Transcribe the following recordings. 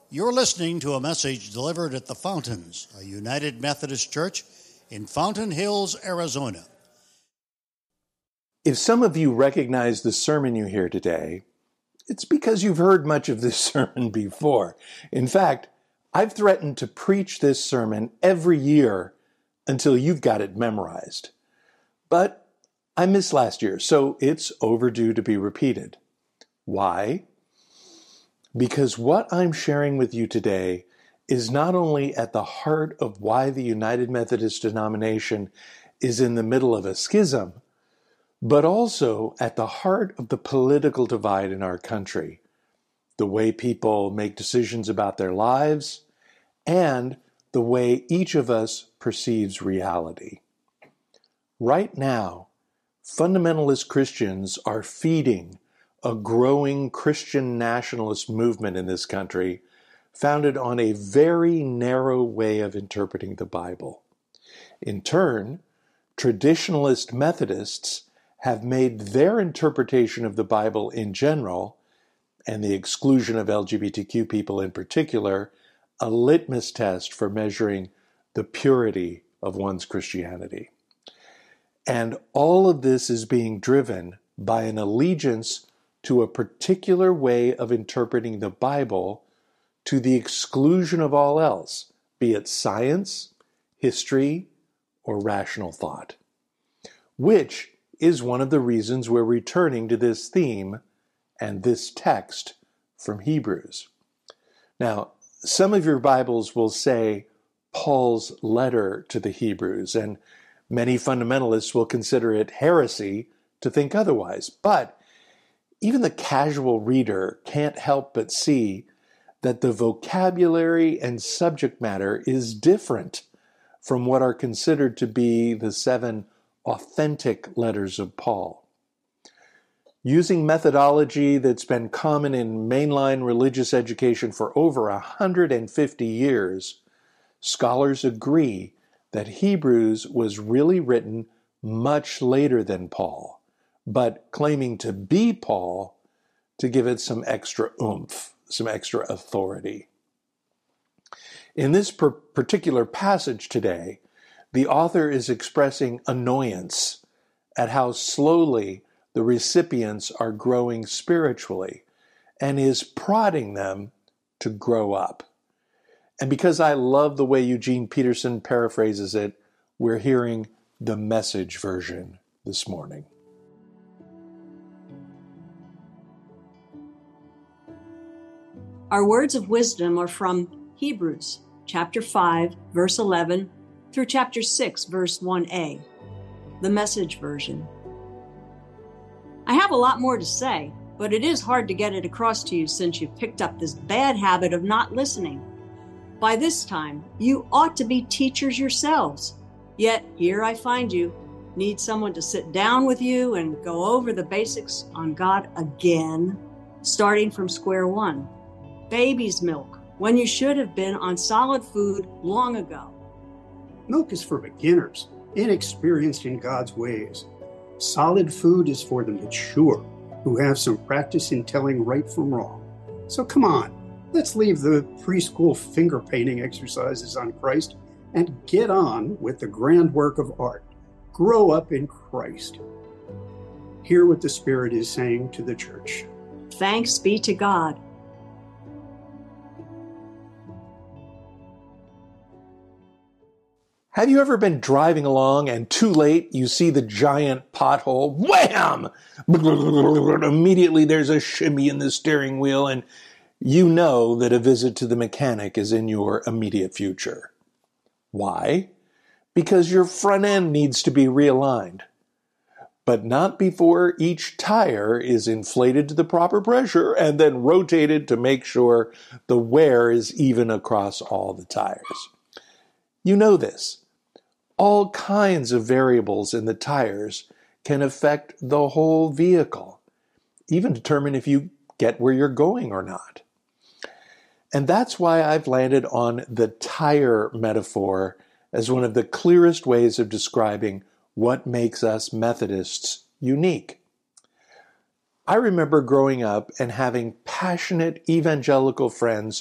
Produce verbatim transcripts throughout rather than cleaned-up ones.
You're listening to a message delivered at the Fountains, a United Methodist Church in Fountain Hills, Arizona. If some of you recognize the sermon you hear today, it's because you've heard much of this sermon before. In fact, I've threatened to preach this sermon every year until you've got it memorized. But I missed last year, so it's overdue to be repeated. Why? Because what I'm sharing with you today is not only at the heart of why the United Methodist denomination is in the middle of a schism, but also at the heart of the political divide in our country, the way people make decisions about their lives, and the way each of us perceives reality. Right now, fundamentalist Christians are feeding a growing Christian nationalist movement in this country founded on a very narrow way of interpreting the Bible. In turn, traditionalist Methodists have made their interpretation of the Bible in general, and the exclusion of L G B T Q people in particular, a litmus test for measuring the purity of one's Christianity. And all of this is being driven by an allegiance to a particular way of interpreting the Bible to the exclusion of all else, be it science, history, or rational thought. Which is one of the reasons we're returning to this theme and this text from Hebrews. Now, some of your Bibles will say Paul's letter to the Hebrews, and many fundamentalists will consider it heresy to think otherwise. But even the casual reader can't help but see that the vocabulary and subject matter is different from what are considered to be the seven authentic letters of Paul. Using methodology that's been common in mainline religious education for over one hundred fifty years, scholars agree that Hebrews was really written much later than Paul, but claiming to be Paul to give it some extra oomph, some extra authority. In this per- particular passage today, the author is expressing annoyance at how slowly the recipients are growing spiritually and is prodding them to grow up. And because I love the way Eugene Peterson paraphrases it, we're hearing the Message version this morning. Our words of wisdom are from Hebrews chapter five, verse eleven, through chapter six, verse one a, the Message version. I have a lot more to say, but it is hard to get it across to you since you've picked up this bad habit of not listening. By this time, you ought to be teachers yourselves. Yet, here I find you, need someone to sit down with you and go over the basics on God again, starting from square one. Baby's milk, when you should have been on solid food long ago. Milk is for beginners, inexperienced in God's ways. Solid food is for the mature, who have some practice in telling right from wrong. So come on, let's leave the preschool finger painting exercises on Christ and get on with the grand work of art. Grow up in Christ. Hear what the Spirit is saying to the church. Thanks be to God. Have you ever been driving along and too late you see the giant pothole? Wham! Immediately there's a shimmy in the steering wheel and you know that a visit to the mechanic is in your immediate future. Why? Because your front end needs to be realigned. But not before each tire is inflated to the proper pressure and then rotated to make sure the wear is even across all the tires. You know this. All kinds of variables in the tires can affect the whole vehicle, even determine if you get where you're going or not. And that's why I've landed on the tire metaphor as one of the clearest ways of describing what makes us Methodists unique. I remember growing up and having passionate evangelical friends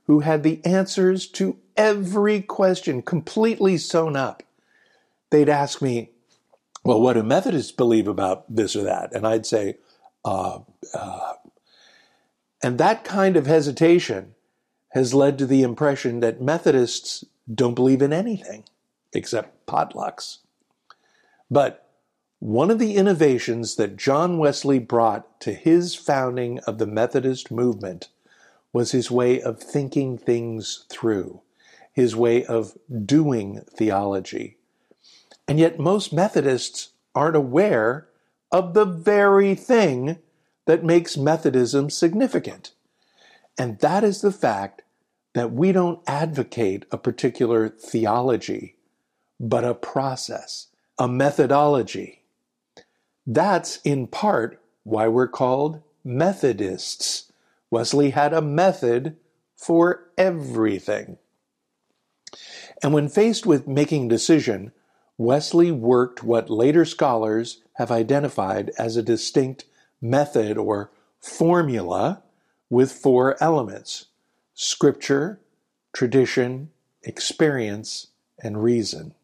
who had the answers to every question completely sewn up. They'd ask me, well, what do Methodists believe about this or that? And I'd say, uh, uh. And that kind of hesitation has led to the impression that Methodists don't believe in anything except potlucks. But one of the innovations that John Wesley brought to his founding of the Methodist movement was his way of thinking things through, his way of doing theology. And yet most Methodists aren't aware of the very thing that makes Methodism significant. And that is the fact that we don't advocate a particular theology, but a process, a methodology. That's in part why we're called Methodists. Wesley had a method for everything. And when faced with making a decision, Wesley worked what later scholars have identified as a distinct method or formula with four elements: Scripture, tradition, experience, and reason.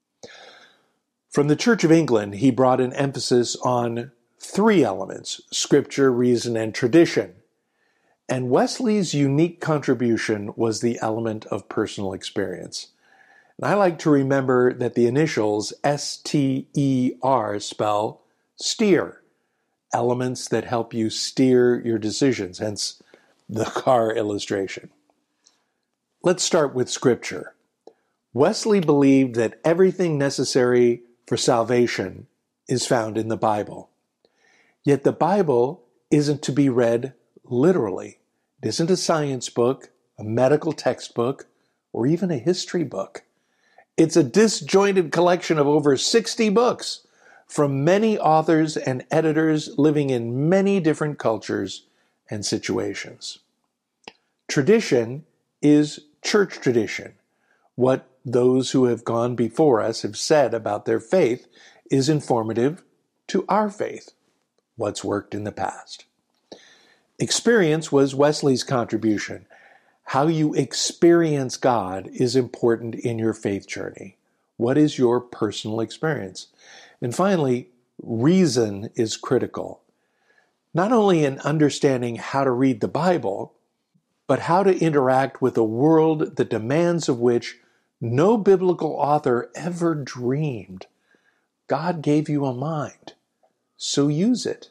From the Church of England, he brought an emphasis on three elements: Scripture, reason, and tradition. And Wesley's unique contribution was the element of personal experience. And I like to remember that the initials S T E R spell steer, elements that help you steer your decisions, hence the car illustration. Let's start with Scripture. Wesley believed that everything necessary for salvation is found in the Bible. Yet the Bible isn't to be read literally. It isn't a science book, a medical textbook, or even a history book. It's a disjointed collection of over sixty books from many authors and editors living in many different cultures and situations. Tradition is church tradition. What those who have gone before us have said about their faith is informative to our faith, what's worked in the past. Experience was Wesley's contribution. How you experience God is important in your faith journey. What is your personal experience? And finally, reason is critical. Not only in understanding how to read the Bible, but how to interact with a world the demands of which no biblical author ever dreamed. God gave you a mind, so use it.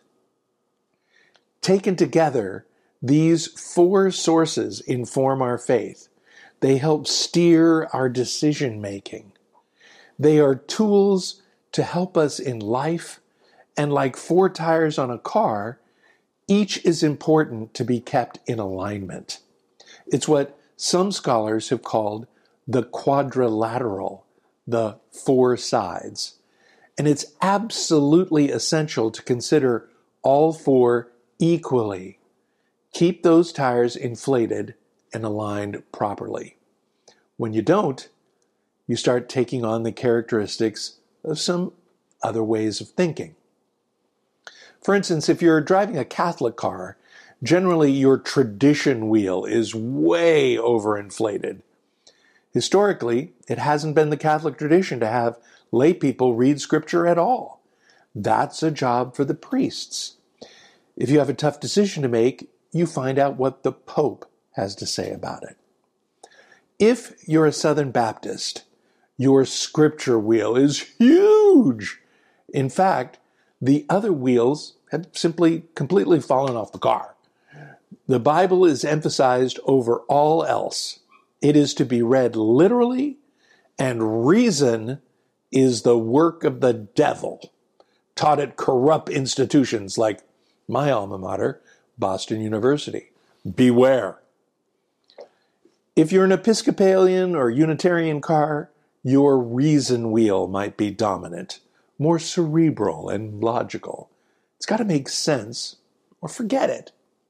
Taken together, these four sources inform our faith. They help steer our decision-making. They are tools to help us in life, and like four tires on a car, each is important to be kept in alignment. It's what some scholars have called the quadrilateral, the four sides. And it's absolutely essential to consider all four equally. Keep those tires inflated and aligned properly. When you don't, you start taking on the characteristics of some other ways of thinking. For instance, if you're driving a Catholic car, generally your tradition wheel is way overinflated. Historically, it hasn't been the Catholic tradition to have lay people read Scripture at all. That's a job for the priests. If you have a tough decision to make, you find out what the Pope has to say about it. If you're a Southern Baptist, your Scripture wheel is huge. In fact, the other wheels have simply completely fallen off the car. The Bible is emphasized over all else. It is to be read literally, and reason is the work of the devil, taught at corrupt institutions like my alma mater, Boston University. Beware. If you're an Episcopalian or Unitarian car, your reason wheel might be dominant, more cerebral and logical. It's got to make sense or forget it.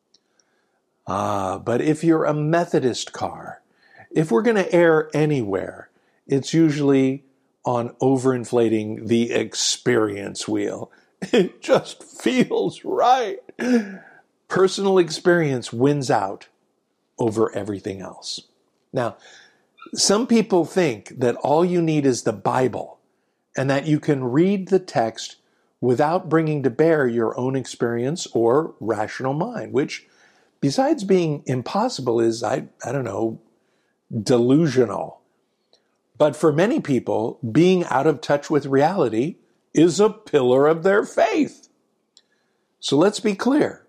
Ah, but if you're a Methodist car, if we're going to err anywhere, it's usually on overinflating the experience wheel. It just feels right. Personal experience wins out. over everything else. Now, some people think that all you need is the Bible and that you can read the text without bringing to bear your own experience or rational mind, which, besides being impossible, is, I, I don't know, delusional. But for many people, being out of touch with reality is a pillar of their faith. So let's be clear.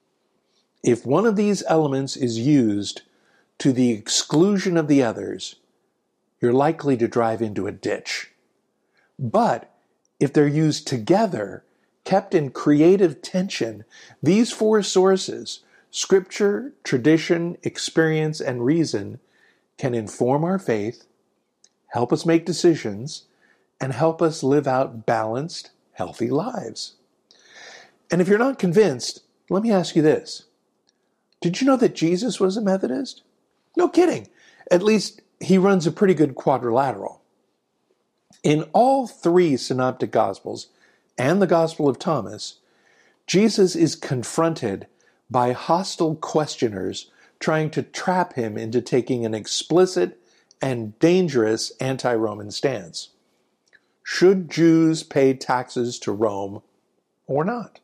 If one of these elements is used to the exclusion of the others, you're likely to drive into a ditch. But if they're used together, kept in creative tension, these four sources, Scripture, tradition, experience, and reason, can inform our faith, help us make decisions, and help us live out balanced, healthy lives. And if you're not convinced, let me ask you this. Did you know that Jesus was a Methodist? No kidding. At least he runs a pretty good quadrilateral. In all three synoptic Gospels and the Gospel of Thomas, Jesus is confronted by hostile questioners trying to trap him into taking an explicit and dangerous anti-Roman stance. Should Jews pay taxes to Rome or not?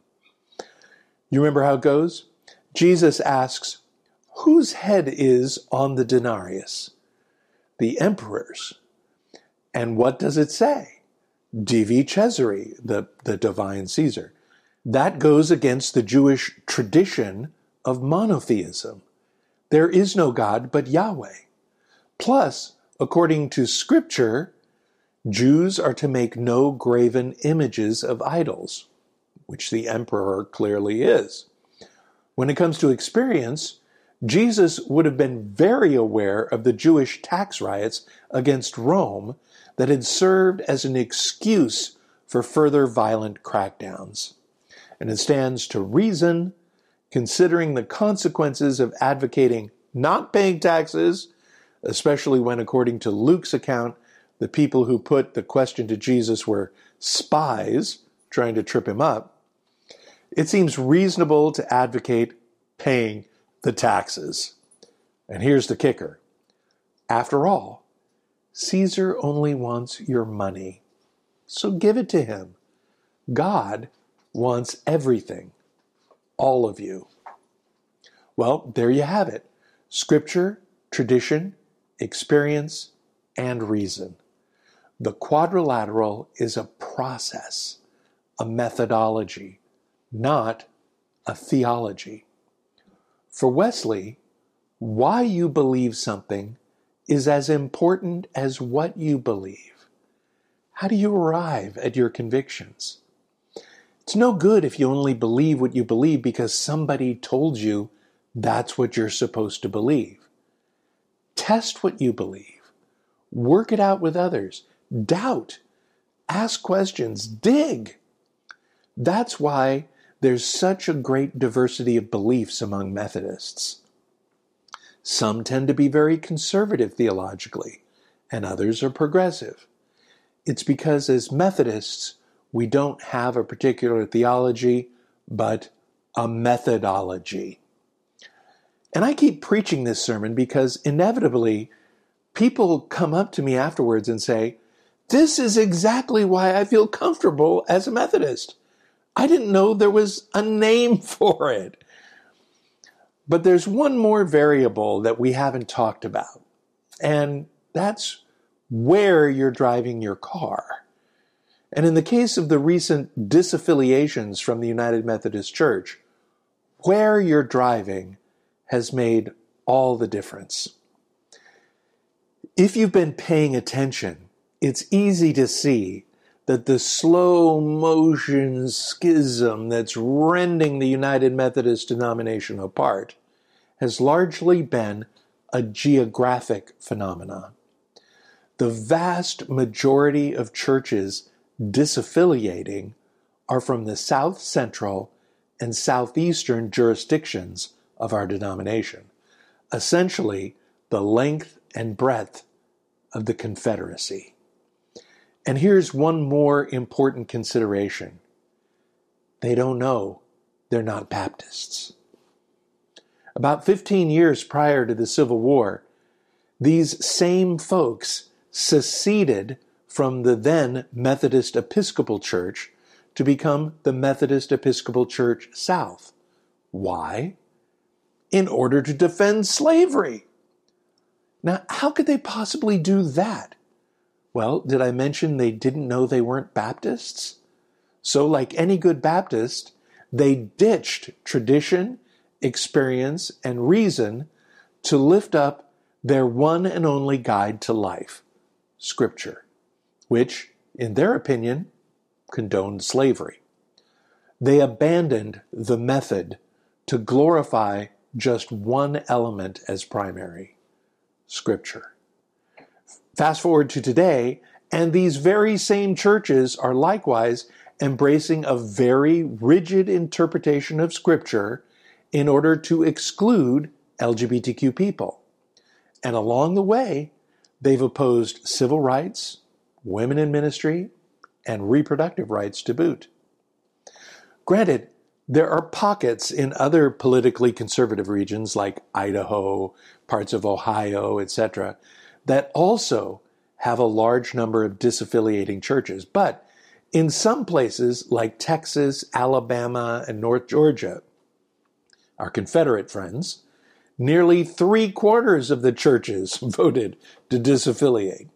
You remember how it goes? Jesus asks, whose head is on the denarius? The emperor's. And what does it say? Divi Caesari, the, the divine Caesar. That goes against the Jewish tradition of monotheism. There is no God but Yahweh. Plus, according to Scripture, Jews are to make no graven images of idols, which the emperor clearly is. When it comes to experience, Jesus would have been very aware of the Jewish tax riots against Rome that had served as an excuse for further violent crackdowns. And it stands to reason, considering the consequences of advocating not paying taxes, especially when, according to Luke's account, the people who put the question to Jesus were spies trying to trip him up, it seems reasonable to advocate paying the taxes. And here's the kicker. After all, Caesar only wants your money, so give it to him. God wants everything, all of you. Well, there you have it. Scripture, tradition, experience, and reason. The quadrilateral is a process, a methodology, not a theology. For Wesley, why you believe something is as important as what you believe. How do you arrive at your convictions? It's no good if you only believe what you believe because somebody told you that's what you're supposed to believe. Test what you believe. Work it out with others. Doubt. Ask questions. Dig. That's why there's such a great diversity of beliefs among Methodists. Some tend to be very conservative theologically, and others are progressive. It's because as Methodists, we don't have a particular theology, but a methodology. And I keep preaching this sermon because inevitably people come up to me afterwards and say, this is exactly why I feel comfortable as a Methodist. I didn't know there was a name for it. But there's one more variable that we haven't talked about, and that's where you're driving your car. And in the case of the recent disaffiliations from the United Methodist Church, where you're driving has made all the difference. If you've been paying attention, it's easy to see that the slow motion schism that's rending the United Methodist denomination apart has largely been a geographic phenomenon. The vast majority of churches disaffiliating are from the south central and southeastern jurisdictions of our denomination, essentially the length and breadth of the Confederacy. And here's one more important consideration. They don't know they're not Baptists. About fifteen years prior to the Civil War, these same folks seceded from the then Methodist Episcopal Church to become the Methodist Episcopal Church South. Why? In order to defend slavery. Now, how could they possibly do that? Well, did I mention they didn't know they weren't Baptists? So, like any good Baptist, they ditched tradition, experience, and reason to lift up their one and only guide to life, Scripture, which, in their opinion, condoned slavery. They abandoned the method to glorify just one element as primary, Scripture. Fast forward to today, and these very same churches are likewise embracing a very rigid interpretation of Scripture in order to exclude L G B T Q people. And along the way, they've opposed civil rights, women in ministry, and reproductive rights to boot. Granted, there are pockets in other politically conservative regions like Idaho, parts of Ohio, et cetera, that also have a large number of disaffiliating churches. But in some places like Texas, Alabama, and North Georgia, our Confederate friends, nearly three quarters of the churches voted to disaffiliate.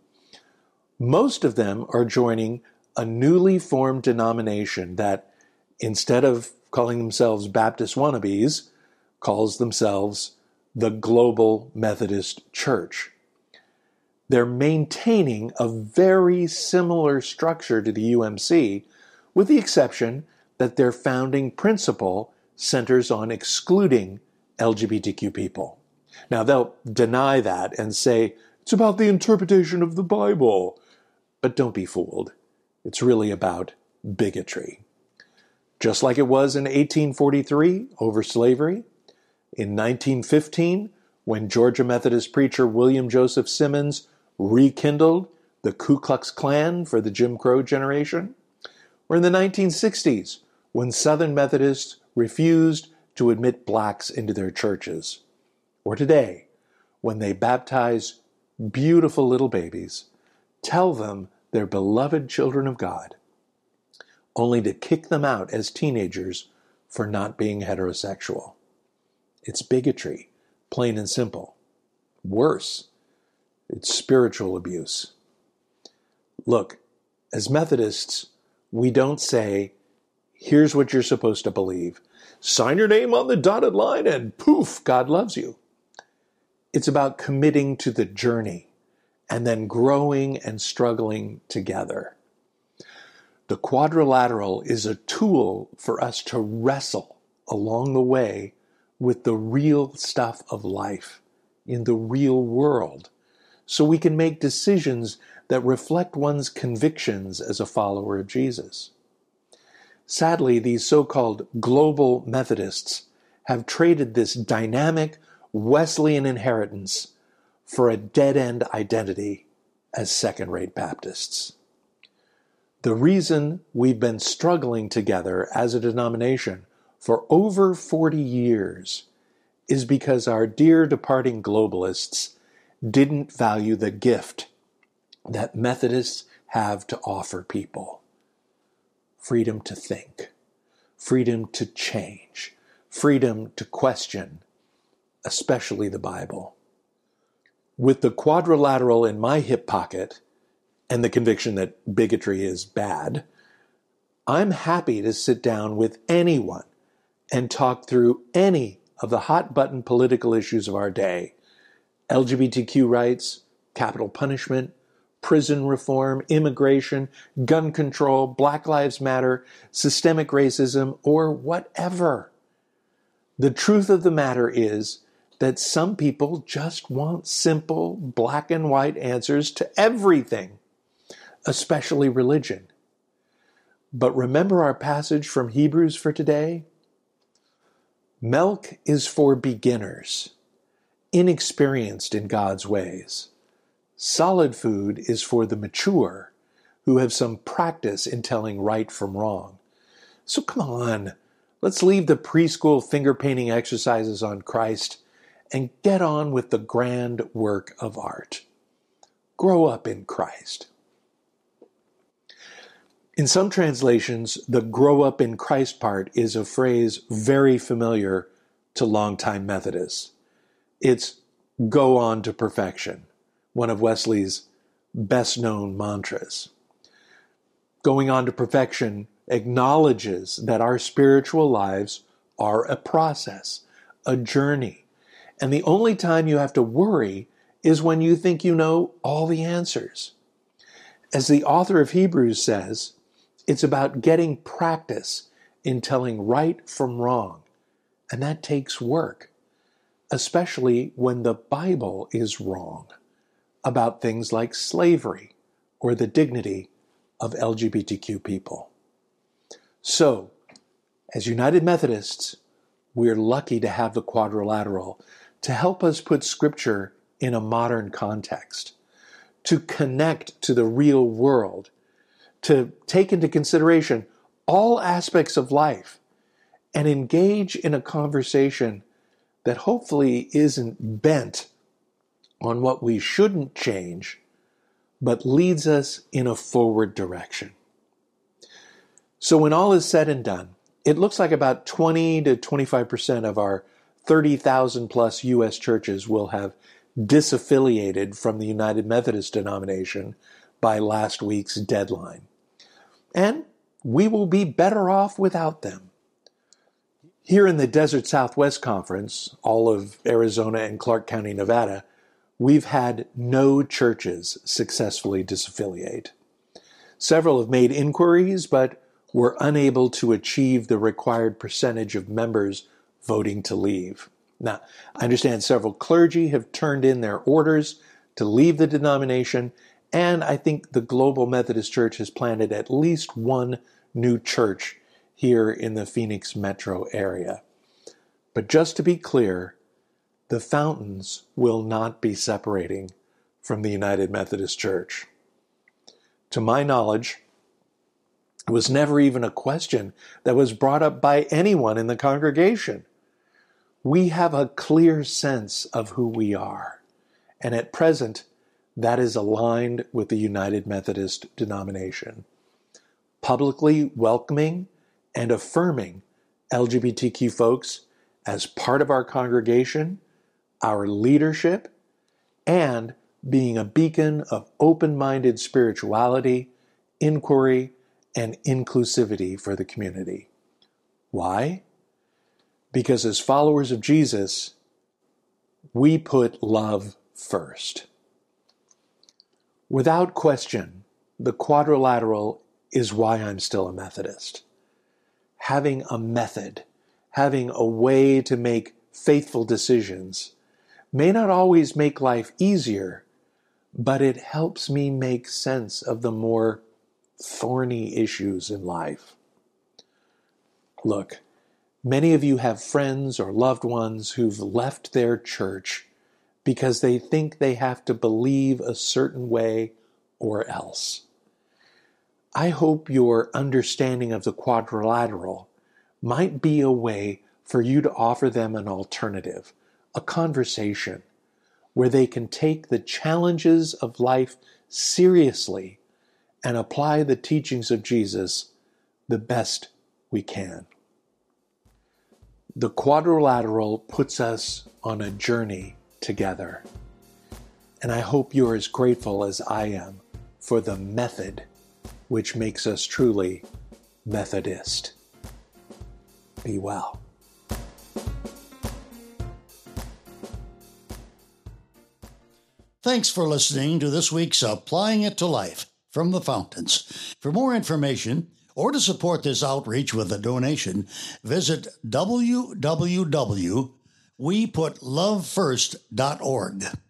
Most of them are joining a newly formed denomination that, instead of calling themselves Baptist wannabes, calls themselves the Global Methodist Church. They're maintaining a very similar structure to the U M C, with the exception that their founding principle centers on excluding L G B T Q people. Now, they'll deny that and say, it's about the interpretation of the Bible. But don't be fooled. It's really about bigotry. Just like it was in eighteen forty-three over slavery, in nineteen fifteen, when Georgia Methodist preacher William Joseph Simmons rekindled the Ku Klux Klan for the Jim Crow generation, or in the nineteen sixties, when Southern Methodists refused to admit blacks into their churches, or today, when they baptize beautiful little babies, tell them they're beloved children of God, only to kick them out as teenagers for not being heterosexual. It's bigotry, plain and simple. Worse, it's spiritual abuse. Look, as Methodists, we don't say, here's what you're supposed to believe. Sign your name on the dotted line and poof, God loves you. It's about committing to the journey and then growing and struggling together. The quadrilateral is a tool for us to wrestle along the way with the real stuff of life in the real world, so we can make decisions that reflect one's convictions as a follower of Jesus. Sadly, these so-called global Methodists have traded this dynamic Wesleyan inheritance for a dead-end identity as second-rate Baptists. The reason we've been struggling together as a denomination for over forty years is because our dear departing globalists didn't value the gift that Methodists have to offer people. Freedom to think, freedom to change, freedom to question, especially the Bible. With the quadrilateral in my hip pocket and the conviction that bigotry is bad, I'm happy to sit down with anyone and talk through any of the hot-button political issues of our day: L G B T Q rights, capital punishment, prison reform, immigration, gun control, Black Lives Matter, systemic racism, or whatever. The truth of the matter is that some people just want simple black and white answers to everything, especially religion. But remember our passage from Hebrews for today? Milk is for beginners, inexperienced in God's ways. Solid food is for the mature, who have some practice in telling right from wrong. So come on, Let's leave the preschool finger painting exercises on Christ and get on with the grand work of art. Grow up in Christ. In some translations, the grow up in Christ part is a phrase very familiar to longtime Methodists. It's go on to perfection, one of Wesley's best known mantras. Going on to perfection acknowledges that our spiritual lives are a process, a journey, and the only time you have to worry is when you think you know all the answers. As the author of Hebrews says, it's about getting practice in telling right from wrong, and that takes work, especially when the Bible is wrong about things like slavery or the dignity of L G B T Q people. So, as United Methodists, we're lucky to have the Quadrilateral to help us put Scripture in a modern context, to connect to the real world, to take into consideration all aspects of life, and engage in a conversation that hopefully isn't bent on what we shouldn't change, but leads us in a forward direction. So when all is said and done, it looks like about twenty to twenty-five percent of our thirty thousand plus U S churches will have disaffiliated from the United Methodist denomination by last week's deadline. And we will be better off without them. Here in the Desert Southwest Conference, all of Arizona and Clark County, Nevada, we've had no churches successfully disaffiliate. Several have made inquiries, but were unable to achieve the required percentage of members voting to leave. Now, I understand several clergy have turned in their orders to leave the denomination, and I think the Global Methodist Church has planted at least one new church here in the Phoenix metro area. But just to be clear, the Fountains will not be separating from the United Methodist Church. To my knowledge, it was never even a question that was brought up by anyone in the congregation. We have a clear sense of who we are, and at present, that is aligned with the United Methodist denomination. Publicly welcoming and affirming L G B T Q folks as part of our congregation, our leadership, and being a beacon of open-minded spirituality, inquiry, and inclusivity for the community. Why? Because as followers of Jesus, we put love first. Without question, the Quadrilateral is why I'm still a Methodist. Having a method, having a way to make faithful decisions, may not always make life easier, but it helps me make sense of the more thorny issues in life. Look, many of you have friends or loved ones who've left their church because they think they have to believe a certain way or else. I hope your understanding of the Quadrilateral might be a way for you to offer them an alternative, a conversation, where they can take the challenges of life seriously and apply the teachings of Jesus the best we can. The Quadrilateral puts us on a journey together, and I hope you're as grateful as I am for the method which makes us truly Methodist. Be well. Thanks for listening to this week's Applying It to Life from the Fountains. For more information or to support this outreach with a donation, visit w w w dot we put love first dot org.